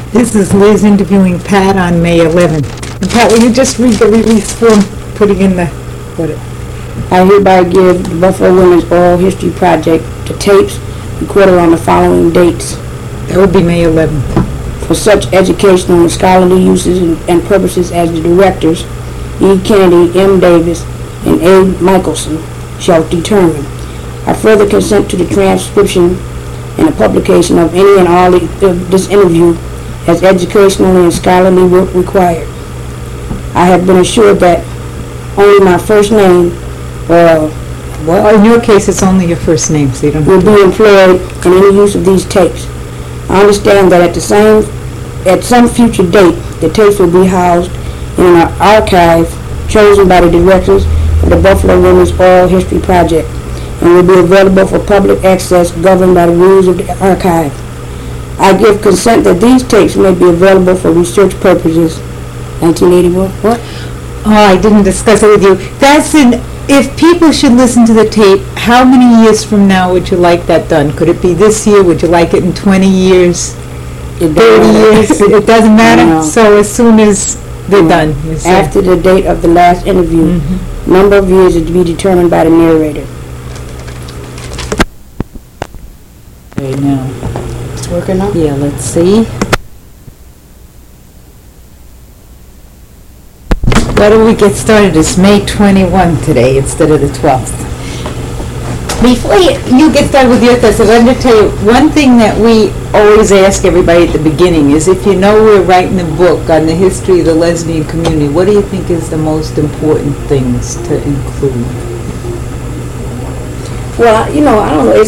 This is Liz interviewing Pat on May 11th. And Pat, will you just read the release form, putting in the, what it, I hereby give the Buffalo Women's Oral History Project the tapes recorded on the following dates that would be May 11th. for such educational and scholarly uses and purposes as the directors, E. Kennedy, M. Davis, and A. Michelson, shall determine. I further consent to the transcription and the publication of any and all of this interview as educational and scholarly work required. I have been assured that only my first name, well, in your case, it's only your first name, so you don't will have to. be employed in any use of these tapes. I understand that at some future date, the tapes will be housed in an archive chosen by the directors of the Buffalo Women's Oral History Project and will be available for public access governed by the rules of the archive. I give consent that these tapes may be available for research purposes. 1981. What? Oh, I didn't discuss it with you. That's if people should listen to the tape, how many years from now would you like that done? Could it be this year? Would you like it in 20 years? 30 years? It doesn't matter? No. So as soon as they're done. You say. After the date of the last interview, number of years is to be determined by the narrator. Okay, now. It's working now? Yeah, let's see. Why don't we get started? It's May 21 today instead of the 12th. Before you get started with your test, I'm going to tell you one thing that we always ask everybody at the beginning is if you know we're writing a book on the history of the lesbian community, what do you think is the most important things to include? Well, I don't know.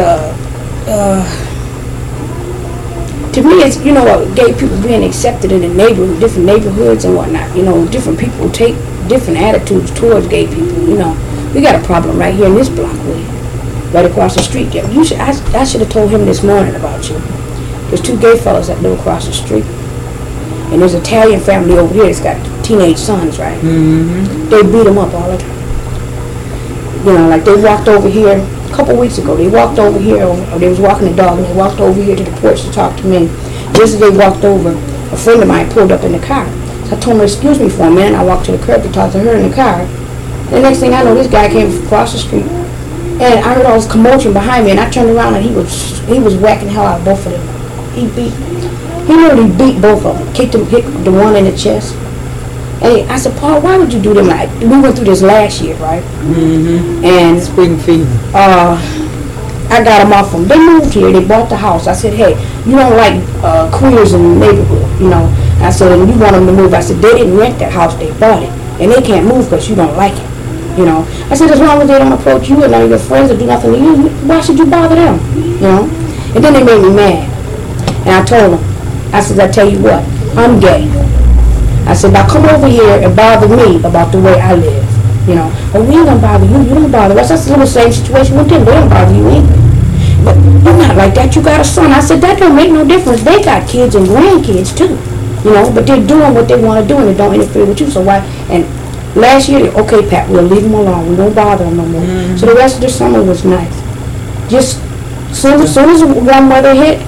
To me, it's, gay people being accepted in the neighborhood, different neighborhoods and whatnot. Different people take different attitudes towards gay people. We got a problem right here in this block right across the street. I should have told him this morning about you. There's two gay fellas that live across the street. And there's an Italian family over here that's got teenage sons, right? Mm-hmm. They beat them up all the time. Like they walked over here a couple weeks ago. They walked over here, or they was walking the dog, and they walked over here to the porch to talk to me. Just as they walked over, a friend of mine pulled up in the car. So I told him, excuse me for a minute. I walked to the curb to talk to her in the car. The next thing I know, this guy came across the street, and I heard all this commotion behind me, and I turned around, and he was whacking the hell out of both of them. He literally beat both of them, hit the one in the chest. And I said, Paul, why would you do them? We went through this last year, right? Mm-hmm. And spring fever. I got them off them. They moved here. They bought the house. I said, hey, you don't like queers in the neighborhood, I said, and you want them to move. I said, they didn't rent that house. They bought it. And they can't move because you don't like it, I said, as long as they don't approach you and none of your friends or do nothing to you, why should you bother them, And then they made me mad. And I told them, I said, I tell you what, I'm gay. I said, now come over here and bother me about the way I live, But we ain't gonna bother you. You don't bother us. That's the same situation with them. They don't bother you either. But you're not like that. You got a son. I said, that don't make no difference. They got kids and grandkids too, But they're doing what they want to do and it don't interfere with you. So why? And last year, okay, Pat, we'll leave them alone. We don't bother them no more. Mm-hmm. So the rest of the summer was nice. Just soon as one mother hit,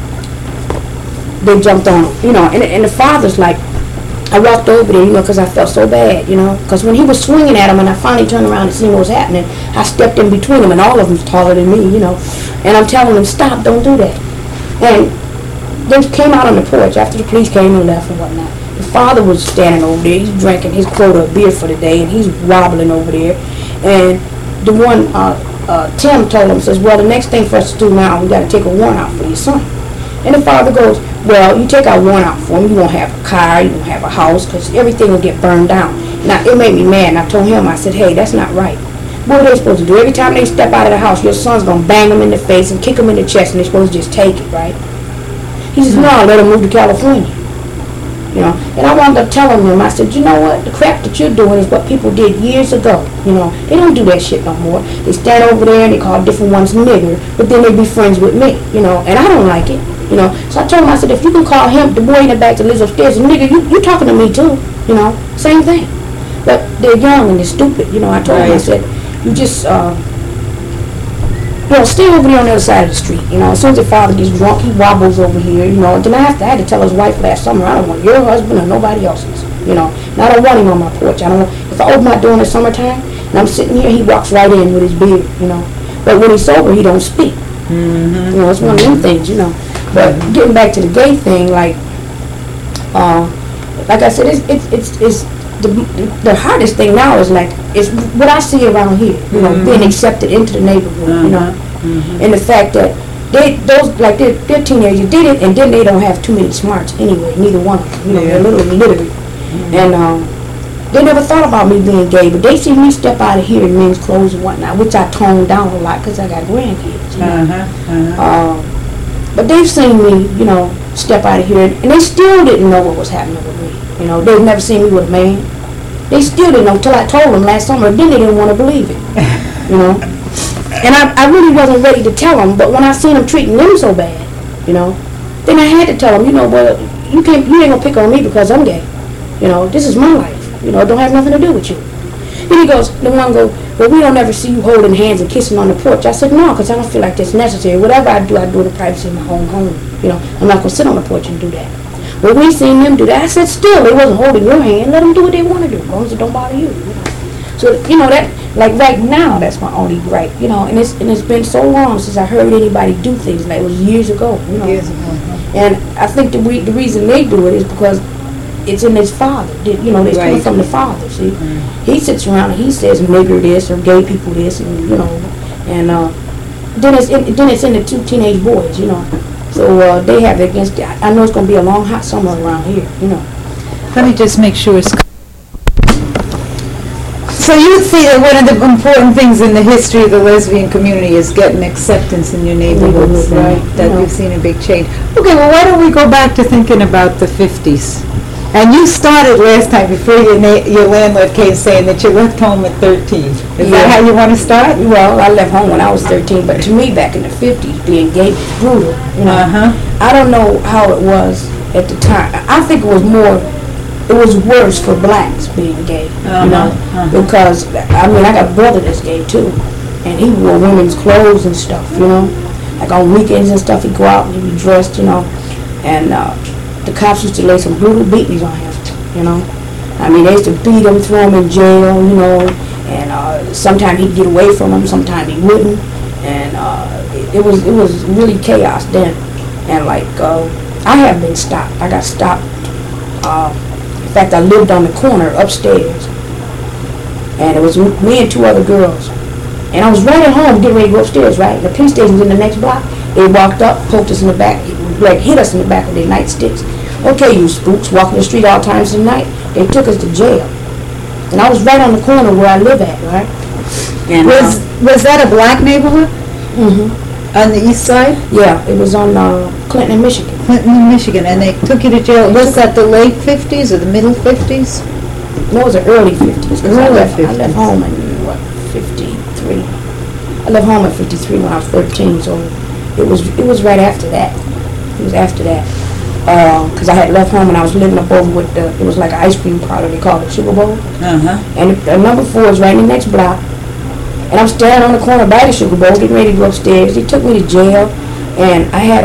they jumped on them, And the father's like, I walked over there, because I felt so bad, because when he was swinging at him and I finally turned around and seen what was happening, I stepped in between them, and all of them's taller than me, and I'm telling them, stop, don't do that. And they came out on the porch after the police came and left and whatnot. The father was standing over there, he's drinking his quota of beer for the day, and he's wobbling over there. And the one, Tim told him, says, well, the next thing for us to do now, we got to take a warrant out for your son. And the father goes, well, you take our warrant out for him, you won't have a car, you won't have a house, because everything will get burned down. Now, it made me mad, and I told him, I said, hey, that's not right. What are they supposed to do? Every time they step out of the house, your son's going to bang them in the face and kick them in the chest, and they're supposed to just take it, right? He says, no, let him move to California. And I wound up telling him, I said, you know what, the crap that you're doing is what people did years ago, They don't do that shit no more. They stand over there and they call different ones nigger, but then they be friends with me, and I don't like it, So I told him, I said, if you can call him, the boy in the back that lives upstairs, a nigger, you talking to me too, same thing. But they're young and they're stupid, I told him, I said, you just, stay over there on the other side of the street. As soon as the father gets drunk, he wobbles over here. And then I had to tell his wife last summer, I don't want your husband or nobody else's. And I don't want him on my porch. If I open my door in the summertime and I'm sitting here, he walks right in with his beard. But when he's sober, he don't speak. It's one of them things. But getting back to the gay thing, like I said, it's the hardest thing now is it's what I see around here. Being accepted into the neighborhood. And the fact that they're teenagers did it, and then they don't have too many smarts anyway. Neither one of them. They're literally illiterate, and they never thought about me being gay, but they see me step out of here in men's clothes and whatnot, which I toned down a lot because I got grandkids. But they've seen me, step out of here, and they still didn't know what was happening with me. They've never seen me with a man. They still didn't know until I told them last summer. Then they didn't want to believe it. And I really wasn't ready to tell them, but when I seen them treating them so bad, then I had to tell them, well, you ain't gonna pick on me because I'm gay. This is my life. It don't have nothing to do with you. Then the one goes, well, we don't ever see you holding hands and kissing on the porch. I said, no, because I don't feel like that's necessary. Whatever I do in the privacy of my home. I'm not gonna sit on the porch and do that. But we seen them do that. I said, still, they wasn't holding your hand. Let them do what they want to do, as long as it don't bother you. So, that, like right now, that's my only gripe, and it's been so long since I heard anybody do things like it was years ago, Years ago. And I think the reason they do it is because it's in his father, it's coming from the father, see. He sits around and he says nigger this or gay people this, and, and then it's in the two teenage boys, So they have it against that. I know it's going to be a long, hot summer around here, Let me just make sure it's... So you would say that one of the important things in the history of the lesbian community is getting acceptance in your neighborhoods, right? That we've seen a big change. Okay, well, why don't we go back to thinking about the 50s? And you started last time before your landlord came saying that you left home at 13. Is that how you want to start? Well, I left home when I was 13, but to me, back in the 50s, being gay was brutal. I don't know how it was at the time. I think it was worse for blacks being gay, because, I got a brother that's gay too, and he wore women's clothes and stuff, like on weekends and stuff, he'd go out and he'd be dressed, and the cops used to lay some brutal beatings on him, they used to beat him, throw him in jail, and sometimes he'd get away from them, sometimes he wouldn't, and it was really chaos then, and I have been stopped. I got stopped. In fact, I lived on the corner upstairs, and it was me and two other girls, and I was right at home getting ready to go upstairs, right? The police station's in the next block. They walked up, poked us in the back, hit us in the back with their nightsticks. Okay, you spooks, walking the street all times of the night. They took us to jail, and I was right on the corner where I live at, right? And was that a black neighborhood? On the east side? Yeah, it was on Clinton, Michigan. Clinton, Michigan, and they took you to jail. Was that the late 50s or the middle 50s? No, it was the early 50s. Early I 50s. left home in, 53. I left home at 53 when I was 13, so it was right after that. It was after that. Because I had left home and I was living up over with it was like an ice cream parlor, they called it Sugar Bowl. And number 4 is right in the next block. And I'm standing on the corner by the Sugar Bowl, getting ready to go upstairs. They took me to jail, and I had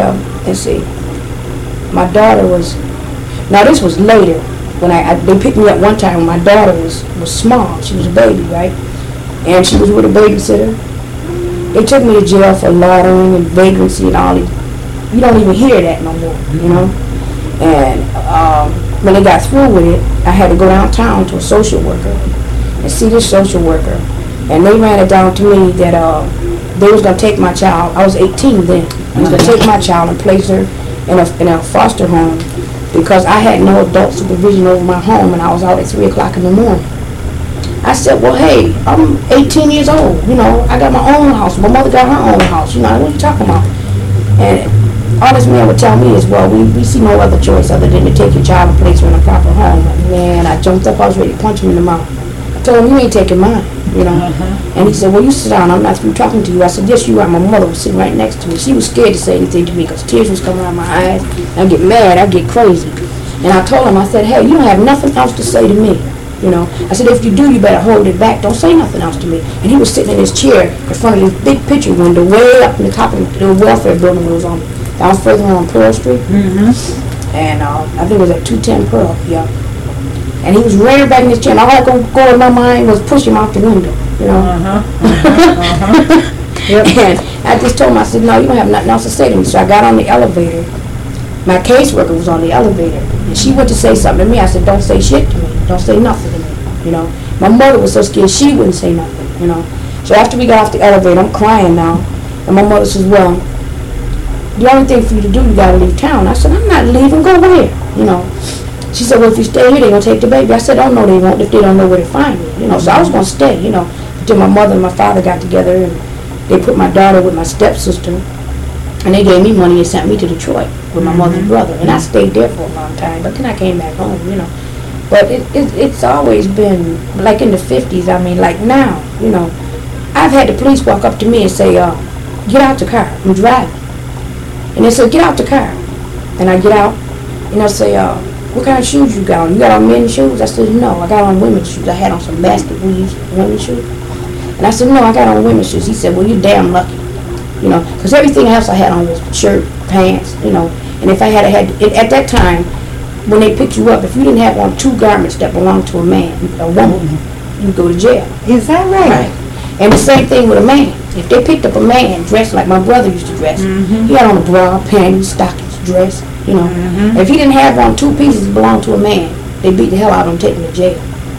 my daughter was, now this was later, when they picked me up one time when my daughter was small. She was a baby, right? And she was with a babysitter. They took me to jail for loitering and vagrancy and all. You don't even hear that no more, And when they got through with it, I had to go downtown to a social worker and see this social worker. And they ran it down to me that they was going to take my child. I was 18 then. They was going to take my child and place her in a foster home because I had no adult supervision over my home and I was out at 3 o'clock in the morning. I said, well, hey, I'm 18 years old. I got my own house. My mother got her own house. What are you talking about? And all this man would tell me is, well, we see no other choice other than to take your child and place her in a proper home. And man, I jumped up. I was ready to punch him in the mouth. I told him, you ain't taking mine. And he said, well, you sit down. I'm not through talking to you. I said, yes, you are. My mother was sitting right next to me. She was scared to say anything to me because tears was coming out of my eyes. I'd get mad. I'd get crazy. And I told him, I said, hey, you don't have nothing else to say to me. you know. I said, if you do, you better hold it back. Don't say nothing else to me. And he was sitting in his chair in front of this big picture window way up in the top of the welfare building. It was on down further on Pearl Street. And I think it was at 210 Pearl, yeah. And he was rearing back in his chair, and all I could go in my mind was push him out the window, you know. Yep. And I just told him, I said, no, you don't have nothing else to say to me. So I got on the elevator. My caseworker was on the elevator, and she went to say something to me. I said, don't say shit to me. Don't say nothing to me, you know. My mother was so scared she wouldn't say nothing, you know. So after we got off the elevator, I'm crying now. And my mother says, well, the only thing for you to do, you got to leave town. I said, I'm not leaving. Go where? You know. She said, well, if you stay here, they're going to take the baby. I said, oh, no, they won't if they don't know where to find me, you know. So I was going to stay, you know, until my mother and my father got together, and they put my daughter with my stepsister, and they gave me money and sent me to Detroit with my mother's brother. And I stayed there for a long time, but then I came back home, you know. But it's always been, like in the 50s, I mean, like now, you know, I've had the police walk up to me and say, get out the car, I'm driving. And they said, get out the car. And I get out, and I say, what kind of shoes you got on? You got on men's shoes? I said, no, I got on women's shoes. I had on some basket weaves, women's shoes. And I said, no, I got on women's shoes. He said, well, you're damn lucky, you know, because everything else I had on was shirt, pants, you know. And if I had at that time, when they picked you up, if you didn't have on 2 garments that belonged to a man, a woman, you'd go to jail. Is that right? And the same thing with a man. If they picked up a man dressed like my brother used to dress, he had on a bra, panties, stockings, dress, you know. If he didn't have on 2 pieces that belonged to a man, they beat the hell out of him, take him to jail.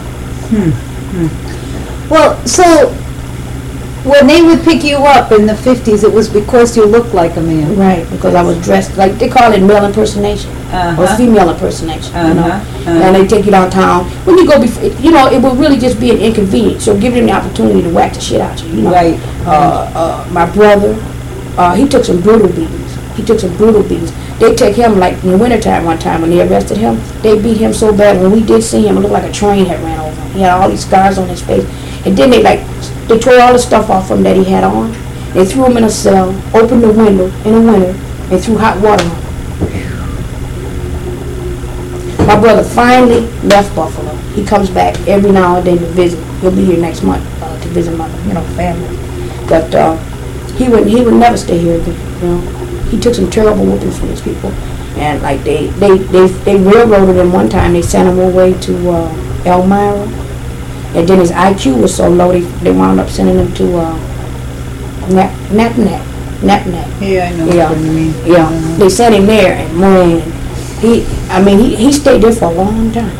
Well, so when they would pick you up in the 50s, it was because you looked like a man. Right, because I was dressed, like they call it male impersonation or female impersonation, you know. And they take you downtown. When you go before, you know, it would really just be an inconvenience. So give them the opportunity to whack the shit out you, you know. Right. My brother, he took some brutal beatings. They take him, like in the wintertime one time when they arrested him, they beat him so bad. When we did see him, it looked like a train had ran over him. He had all these scars on his face. And then they tore all the stuff off him that he had on. They threw him in a cell, opened the window in the winter, and threw hot water on him. My brother finally left Buffalo. He comes back every now and then to visit. He'll be here next month to visit my, family. But he would never stay here again. You know, he took some terrible whoopings from his people, and like they railroaded him one time. They sent him away to Elmira, and then his IQ was so low they wound up sending him to Napnet. Yeah, I know what you mean. Yeah, they sent him there, and man, he stayed there for a long time.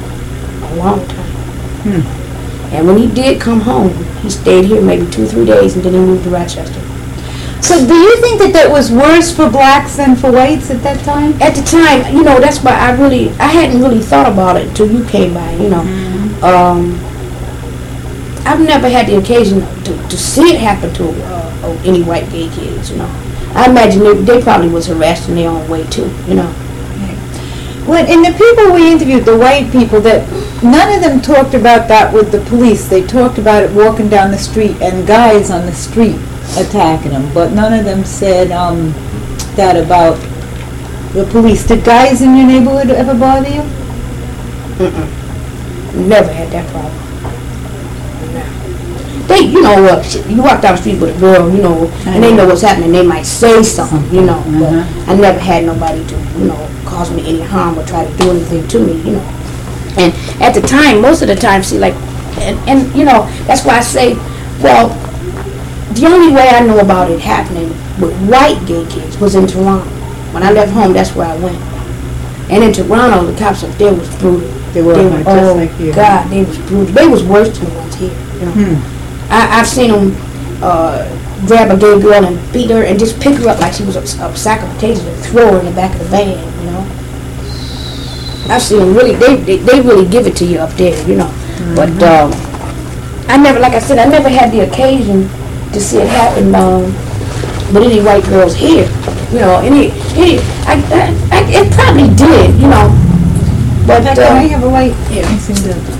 And when he did come home, he stayed here maybe 2-3 days, and then he moved to Rochester. So do you think that was worse for blacks than for whites at that time? At the time, you know, that's why I hadn't really thought about it until you came by, you know. I've never had the occasion to see it happen to any white gay kids, you know. I imagine they probably was harassed in their own way too, you know. And the people we interviewed, the white people, that none of them talked about that with the police. They talked about it walking down the street and guys on the street attacking them, but none of them said that about the police. Did guys in your neighborhood ever bother you? Never had that problem. They, you know what, you walk down the street with a girl, you know, and they know what's happening, they might say something, you know, but I never had nobody to, you know, cause me any harm or try to do anything to me, you know. And at the time, most of the time, see, like, and you know, that's why I say, well, the only way I know about it happening with white gay kids was in Toronto. When I left home, that's where I went. And in Toronto, the cops up there was brutal. They were just like you. God, they was brutal. They was worse than the ones here, you know. I've seen them grab a gay girl and beat her and just pick her up like she was a sack of potatoes and throw her in the back of the van, you know. I've seen them really, they really give it to you up there, you know. But I never, like I said, I never had the occasion to see it happen with any white girls here, you know. It probably did, you know. But I have a white. Yeah. I seem to.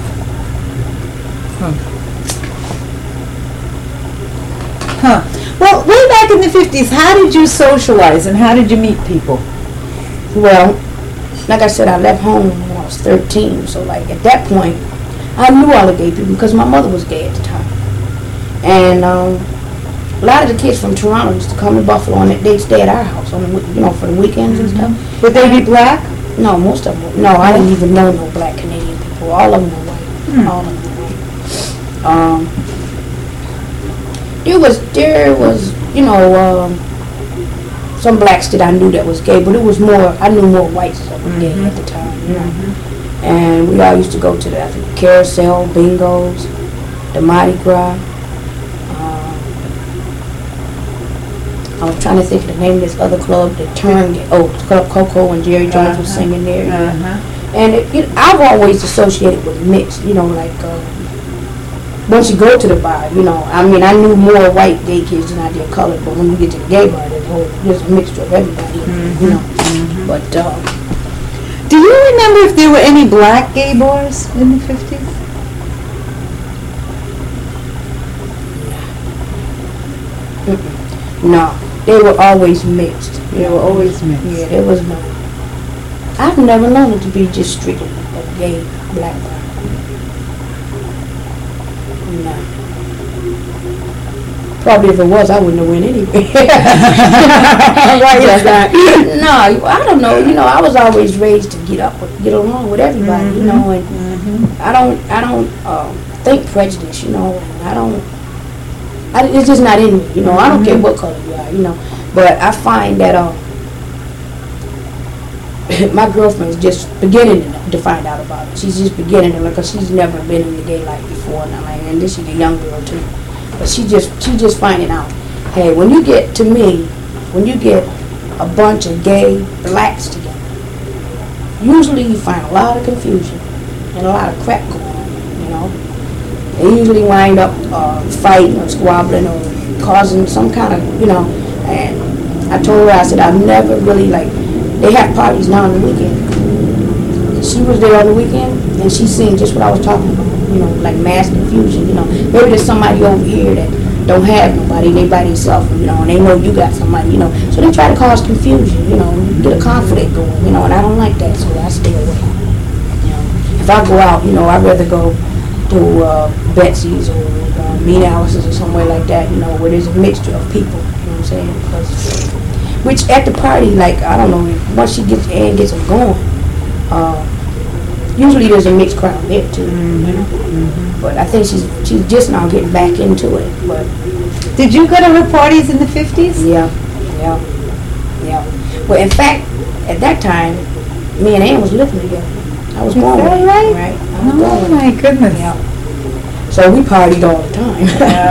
Well, way back in the 50s, how did you socialize and how did you meet people? Well, like I said, I left home when I was 13, so like at that point, I knew all the gay people because my mother was gay at the time. And a lot of the kids from Toronto used to come to Buffalo and they'd stay at our house on the, for the weekends and stuff. Would they be black? No, most of them. No, I didn't even know no black Canadian people. All of them were white. All of them were white. There was, some blacks that I knew that was gay, but it was more. I knew more whites that were gay at the time. And we all used to go to the carousel, bingos, the Mardi Gras. I was trying to think of the name of this other club that turned. Club Coco and Jerry Jones was singing there. And I've always associated with mixed. Once you go to the bar, I knew more white gay kids than I did colored. But when you get to the gay bar, there's a mixture of everybody. But do you remember if there were any black gay bars in the 50s? No, they were always mixed. They were always mixed. Yeah, there was no. I've never known it to be just strictly a gay black bar. No. Probably if it was, I wouldn't have went anyway. Why is that? No, I don't know. I was always raised to get along with everybody. And I don't think prejudice. And it's just not in me. I don't care what color you are. But I find that my girlfriend's just beginning to find out about it. She's just beginning to, because she's never been in the gay life before, and this is a young girl too. But she just finding out. Hey, when you get a bunch of gay blacks together, usually you find a lot of confusion and a lot of crap going on. They usually wind up fighting or squabbling or causing some kind of, And I told her, I said, I've never really they have parties now on the weekend. She was there on the weekend and she seen just what I was talking about. Like mass confusion, Maybe there's somebody over here that don't have nobody, they by themselves, and they know you got somebody, So they try to cause confusion, and get a conflict going, and I don't like that, so I stay away. If I go out, I'd rather go to Betsy's or Mean Alice's or somewhere like that, where there's a mixture of people, you know what I'm saying? Which at the party, I don't know, once she gets them going, usually there's a mixed crowd there too, But I think she's just now getting back into it. But did you go to her parties in the 50s? Yeah. Well, in fact, at that time, me and Ann was living together. I was born with her, right? Oh my goodness. Yeah. So we partied all the time.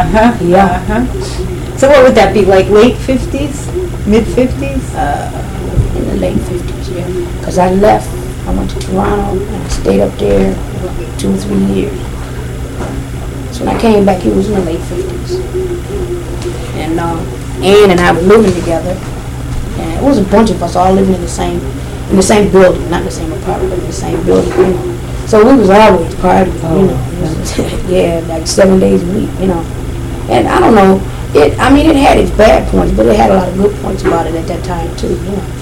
So what would that be, like late 50s? Mid 50s? In the late 50s, yeah. Because I left. I went to Toronto and I stayed up there for 2 or 3 years. So when I came back, it was in the late 50s. And Ann and I were living together. And it was a bunch of us all living in the same building, not the same apartment, but in the same building, So we was always partying, Yeah, like 7 days a week, And I don't know, it had its bad points, but it had a lot of good points about it at that time too,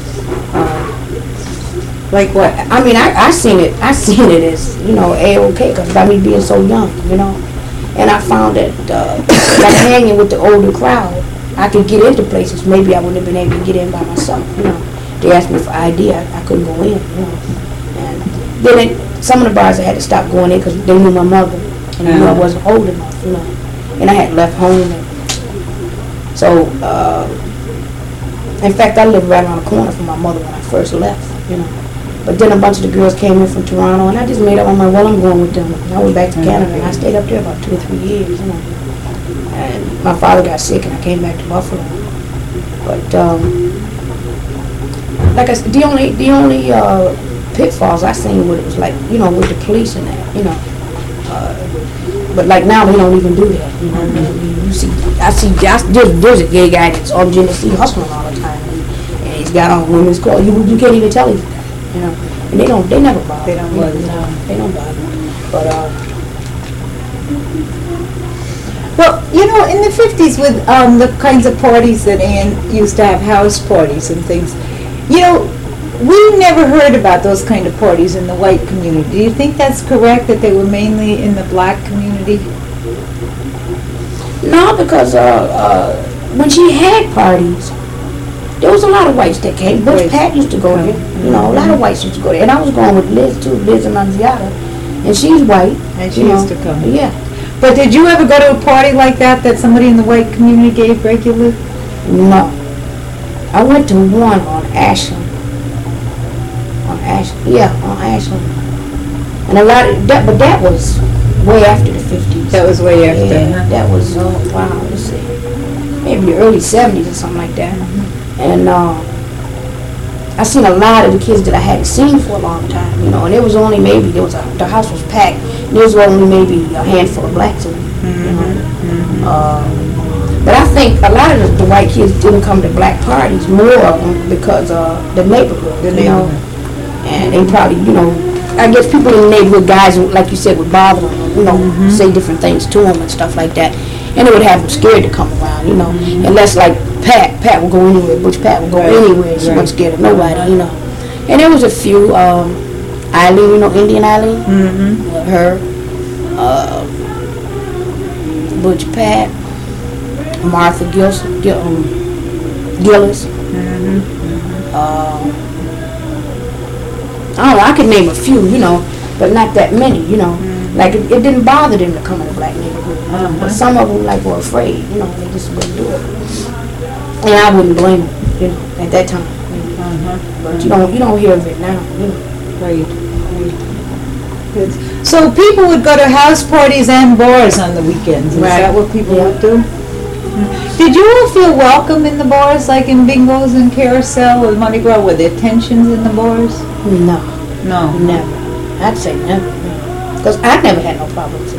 Like what? I seen it as, A-okay, because by me being so young, And I found that, like hanging with the older crowd, I could get into places maybe I wouldn't have been able to get in by myself, They asked me for ID, I couldn't go in, And then some of the bars I had to stop going in because they knew my mother, and they knew I wasn't old enough, And I had left home. So, in fact, I lived right around the corner from my mother when I first left, But then a bunch of the girls came in from Toronto, and I just made up my mind, well, I'm going with them. And I went back to Canada, and I stayed up there about 2 or 3 years, And my father got sick, and I came back to Buffalo. But like I said, the only pitfalls I seen what it was like, with the police and that, But like now they don't even do that, there's a gay guy that's on Genesee hustling all the time, and he's got on women's clothes. You can't even tell he's that. And they never bother. They don't bother. They don't bother. But well, in the 50s with the kinds of parties that Ann used to have, house parties and things, we never heard about those kind of parties in the white community. Do you think that's correct, that they were mainly in the black community? No, because when she had parties, there was a lot of whites that came. Butch Right. Pat used to go there. You know, a lot of whites used to go there. And I was going with Liz too, Liz Annunziata. And she's white. And she you know. used to come. Yeah. But did you ever go to a party like that somebody in the white community gave regularly? No. I went to one on Ashland. On Ashland. And a lot of that, but that was way after the 50s. That was way after. Yeah, that was, wow, let's see, maybe the early 70s or something like that. And I seen a lot of the kids that I hadn't seen for a long time, you know, and it was only maybe, the house was packed, and there was only maybe a handful of blacks in it, you know. But I think a lot of the white kids didn't come to black parties, more of them, because the neighborhood, you know. And they probably, you know, I guess people in the neighborhood, guys, like you said, would bother them, you know, say different things to them and stuff like that. And it would have them scared to come around, you know. Unless, like, Pat would go anywhere, Butch Pat would go anywhere. She wasn't scared of nobody, you know. And there was a few, Eileen, you know, Indian Eileen? Her, Butch Pat, Martha Gillis, I don't know, I could name a few, you know, but not that many, you know. Like, it didn't bother them to come in a black neighborhood. But some of them, like, were afraid, you know, they just wouldn't do it. And I wouldn't blame them, you know, at that time. But you don't hear of it now, you know. Right. So people would go to house parties and bars on the weekends. Is that what people would do? Did you all feel welcome in the bars, like in Bingos and Carousel or Mardi Gras? Were there tensions in the bars? No. No. Never. I'd say never. Because I never had no problems.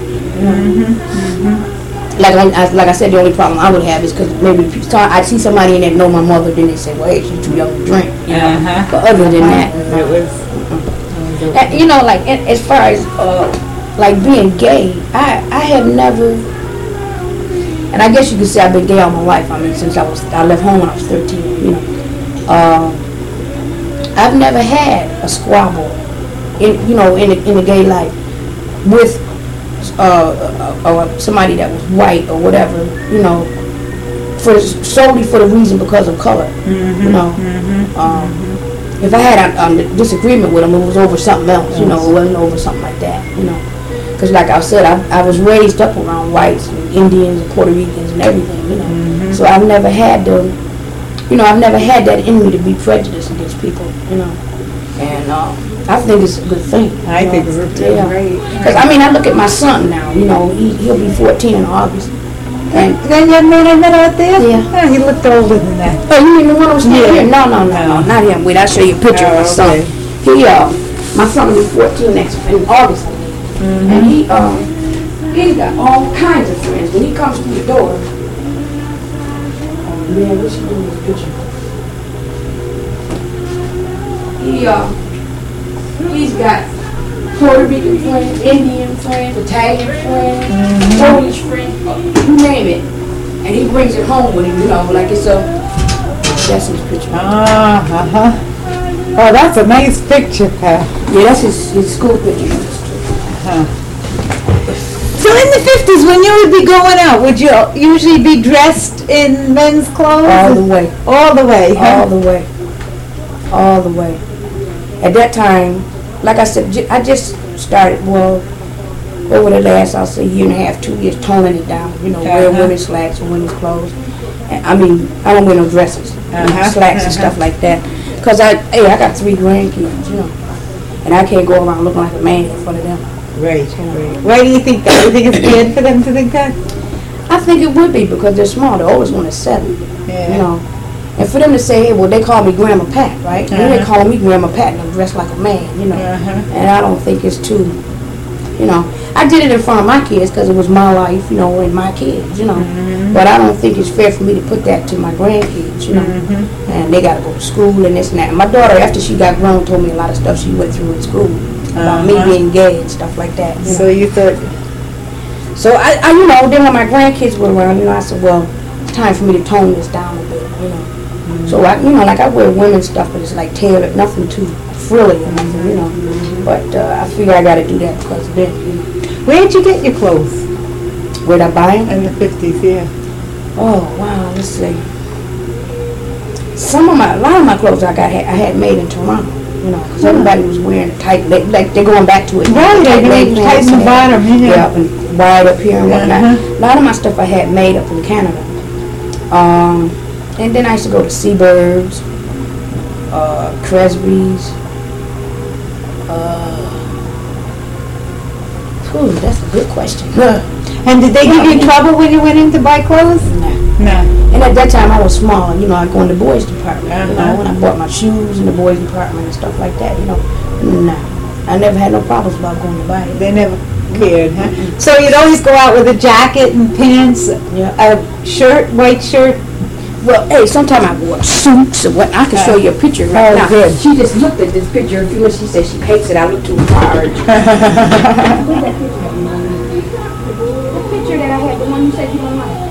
Like I said, the only problem I would have is because maybe I'd see somebody in there know my mother, then they say, well, hey, she's too young to drink. You know? But other than that, it was. You know, like as far as like being gay, I have never, and I guess you could say I've been gay all my life. I mean, since I left home when I was 13. You know, I've never had a squabble in the gay life with somebody that was white or whatever. You know, solely for the reason because of color. You know. If I had a disagreement with them, it was over something else, you know, it wasn't over something like that, you know. Because like I said, I was raised up around whites and Indians and Puerto Ricans and everything, you know. So I've never had I've never had that in me to be prejudiced against people, you know. And I think it's a good thing. I think it's great. Because, I mean, I look at my son now, you know, he'll be 14 in August. And that young man I met out there? Yeah. Oh, he looked older than that. Oh, you mean the one who was here? No, not him. Wait, I'll show you a picture of my son. My son will be 14 in August. And he's got all kinds of friends. When he comes through the door, oh man, what you doing with this picture? He's got Puerto Rican friends, Indian friends, Italian friends, Polish friends, you name it. And he brings it home with him, you know, like it's that's his picture. Oh, that's a nice picture, Pat. Yeah, that's his school picture. So in the 50s, when you would be going out, would you usually be dressed in men's clothes? All the way. All the way, huh? All the way. All the way. At that time, like I said, I just started, over the last, I'll say, year and a half, 2 years, toning it down. You know, wearing women's slacks and women's clothes. And, I mean, I don't wear no dresses, slacks and stuff like that. Because I got 3 grandkids, you know. And I can't go around looking like a man in front of them. Right, right. Why do you think that? You think it's bad for them to think that? I think it would be because they're small. They always want to settle, you know. And for them to say, hey, well, they call me Grandma Pat, right? And they call me Grandma Pat and I'm dressed like a man, you know. And I don't think it's too, you know. I did it in front of my kids because it was my life, you know, and my kids, you know. But I don't think it's fair for me to put that to my grandkids, you know. And they got to go to school and this and that. And my daughter, after she got grown, told me a lot of stuff she went through in school about me being gay and stuff like that. You know? So you thought... So I then when my grandkids were around, you know, I said, well, it's time for me to tone this down a bit, you know. So I, like I wear women's stuff, but it's like tailored, nothing too frilly or nothing, But I figure I got to do that because of that. Where'd you get your clothes? Where'd I buy them? In the 50s, yeah. Oh wow, let's see. A lot of my clothes I had made in Toronto. Because everybody was wearing tight leg, like they're going back to it. Right, they tight in the bottom, yeah, and wide up here and whatnot. A lot of my stuff I had made up in Canada. And then I used to go to Seaburbs, Cresby's. That's a good question. And did they give you trouble when you went in to buy clothes? No. And at that time I was small, I go in the boys department, when I bought my shoes in the boys department and stuff like that, I never had no problems about going to buy it. They never cared, huh? So you'd always go out with a jacket and pants, a shirt, white shirt? Well, hey, sometimes I wore suits or what. I can show you a picture right now. Good. She just looked at this picture a few minutes. She said she hates it. I look too hard. Where's that picture that I had, the one you said you don't like?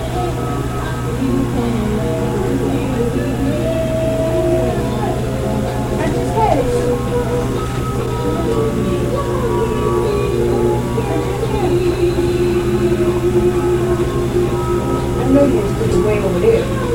I just had it. I know you was put way over there.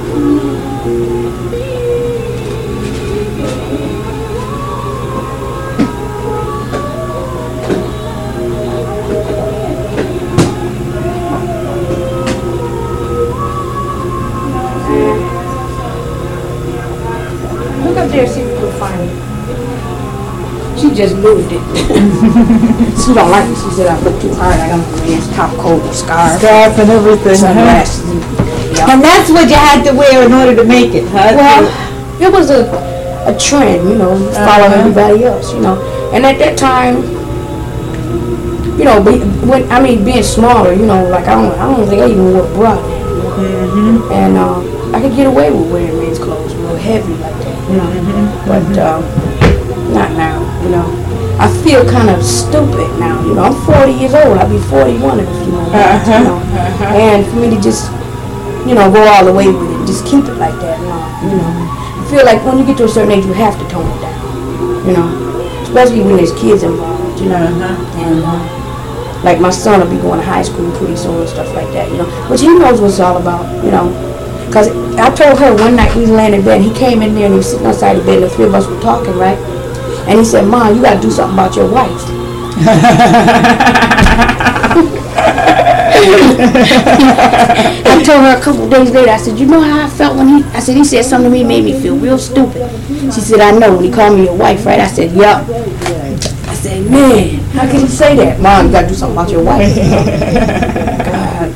Look up there, see if you can find it. She just moved it. She don't like it. She said I look too hard. I got my man's top coat, scarf And everything. sunglasses. And that's what you had to wear in order to make it, huh? Well, it was a trend, follow everybody else, And at that time, being smaller, like I don't think I even wore a bra then, And I could get away with wearing men's clothes real heavy like that, But not now, I feel kind of stupid now, I'm 40 years old. I'll be 41 in a few months, And for me to just go all the way with it. Just keep it like that. I feel like when you get to a certain age, you have to tone it down. Especially when there's kids involved. And like my son will be going to high school pretty soon and stuff like that. But he knows what it's all about. Because I told her one night we was laying in bed. He came in there and he was sitting outside the bed, and the three of us were talking, right? And he said, "Mom, you got to do something about your wife." I told her a couple of days later, I said, "You know how I felt when he said something to me, made me feel real stupid." She said, "I know, when he called me your wife, right?" I said, "Yup." I said, "Man, how can you say that?" "Mom, you got to do something about your wife." God.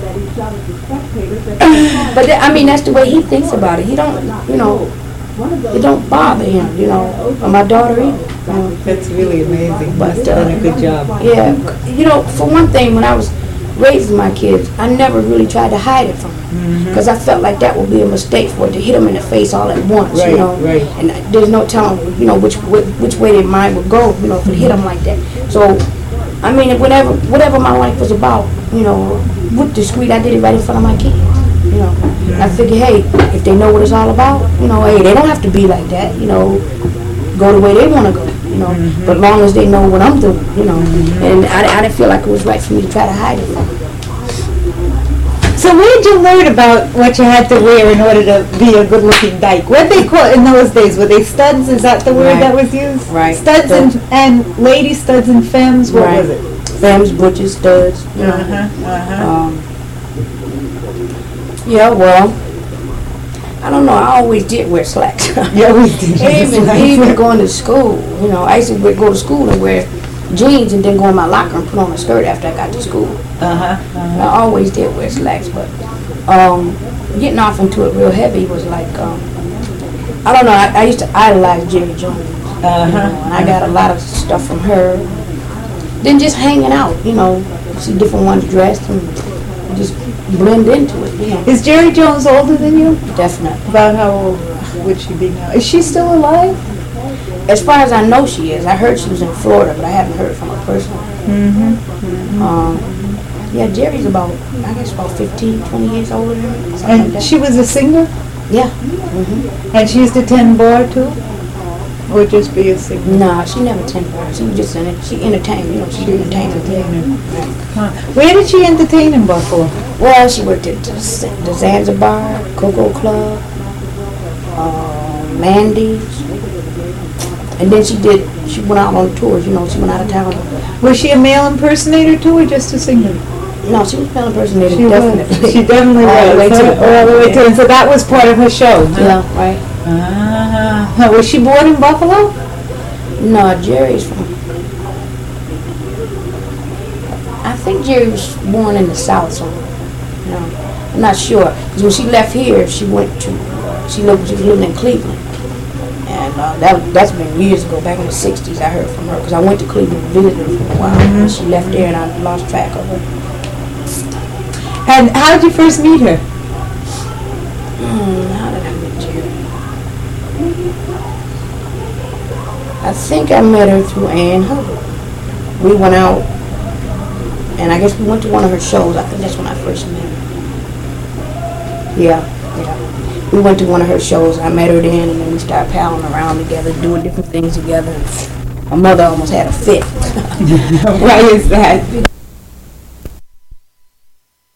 But that's the way he thinks about it. He don't, it don't bother him, or my daughter either. That's really amazing. But You've done a good job. Yeah, for one thing, when I was raising my kids, I never really tried to hide it from them, because I felt like that would be a mistake for it to hit them in the face all at once, Right. And there's no telling, which way their mind would go, if it hit them like that. So, whatever my life was about, with discreet, I did it right in front of my kids. I figure, hey, if they know what it's all about, hey, they don't have to be like that, go the way they want to go, but long as they know what I'm doing, and I didn't feel like it was right for me to try to hide it from them. So where did you learn about what you had to wear in order to be a good-looking dyke? What they call in those days? Were they studs? Is that the word that was used? Right. Studs and lady studs and femmes? What was it? Femmes, butches, studs. Yeah, well, I don't know. I always did wear slacks. Yeah, we did. Even going to school, I used to go to school and wear jeans and then go in my locker and put on a skirt after I got to school. I always did wear slacks, but getting off into it real heavy was like, I don't know. I used to idolize Jerry Jones, and I got a lot of stuff from her. Then just hanging out, see different ones dressed and just blend into it. Is Jerry Jones older than you? Definitely. About how old would she be now? Is she still alive? As far as I know, she is. I heard she was in Florida, but I haven't heard from her personally. Yeah, Jerry's about 15, 20 years older than me. And she was a singer? Yeah. And she used to tend bar too? Or just be a singer? Nah, she never attended bar. She was just in it. She entertained, you know, she entertained them. Huh. Where did she entertain in Buffalo? Well, she worked at the Zanzibar, Coco Club, Mandy's. And then she went out on tours, you know, she went out of town. Was she a male impersonator too, or just a singer? No, she was an impersonator, She definitely. was. She definitely All the way was. to the- All the way to, and so that was part of her show. Huh? Yeah, right. Ah, was she born in Buffalo? No, Jerry's from. I think Jerry was born in the South somewhere. No, I'm not sure. 'Cause when she left here, she went to. She was living in Cleveland, and that's been years ago. Back in the '60s, I heard from her because I went to Cleveland and visited her for a while. And she left there, and I lost track of her. And how did you first meet her? How did I meet Jerry? I think I met her through Ann Hubbard. We went out, and I guess we went to one of her shows. I think that's when I first met her. Yeah. We went to one of her shows. I met her then, and then we started palling around together, doing different things together. My mother almost had a fit. Why is that?